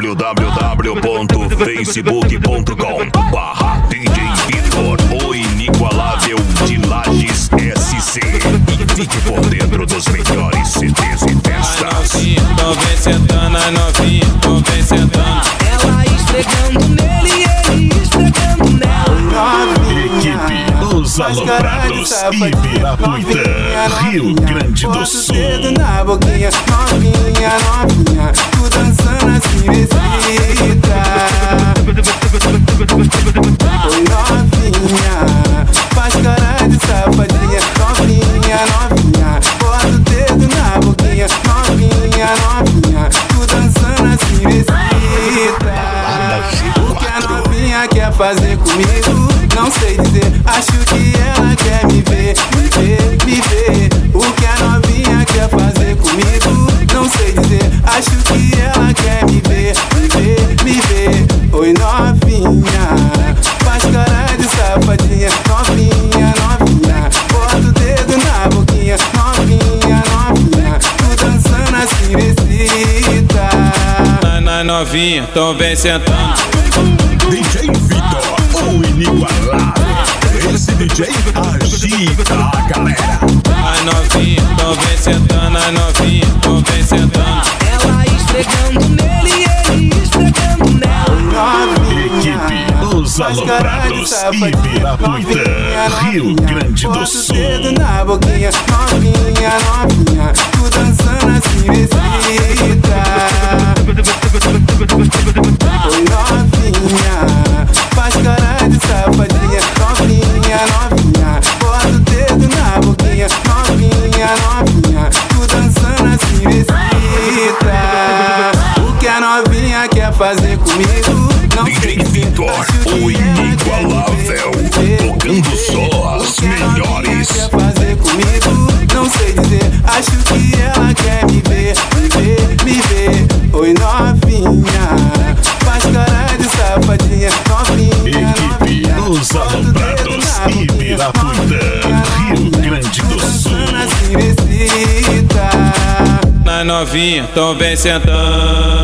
www.facebook.com/DJ Vitor, o inigualável de Lages SC. E fique por dentro dos melhores CDs e festas. Tô vem sentando, a novinha, tô vem sentando. Ela esfregando nele e ele esfregando nela. Equipe Os Aloprados, Ibirapuitã, Rio Grande do Sul. Dedo na boquinha, novinha, novinha, tu dançando assim, excita. Oi, novinha, faz cara de safadinha, novinha, novinha, bota o dedo na boquinha, novinha, novinha, tu dançando assim, excita. O que a novinha quer fazer comigo? Não sei dizer, acho que ela quer me ver, me ver, me ver. O que a novinha quer fazer comigo? Não sei dizer, acho que ela quer me ver, me ver, me ver. Oi, novinha, faz cara de safadinha, novinha, novinha, bota o dedo na boquinha, novinha, novinha, tu dançando assim, excita. Na novinha, tô vem sentando. DJ Vitor, o inigualável. Esse DJ agita a galera. A novinha, tô vem sentando, a novinha, tô vem sentando. Ela esfregando nele e ele esfregando nela. Equipe Os Aloprados, Ibirapuitã, Rio Grande do Sul. Dedo na boquinha, novinha, novinha, tu dançando assim, excita. Oi, novinha, faz cara de safadinha, novinha, novinha, bota o dedo na boquinha, novinha, novinha, tu dançando assim, excita. O que a novinha quer fazer comigo? Não sei DJ dizer, Vitor, acho que o ela inigualável, quer me ver, tocando só as melhores. quer fazer comigo? Não sei dizer, acho que ela quer me ver, me ver, me ver. Oi, novinha, faz cara de safadinha, novinha, Equipe novinha, Os bota o dedo Aloprados, na boquinha, Ibirapuitã, Rio Grande do Sul. dançando assim, excita. Na novinha, tô vem sentando.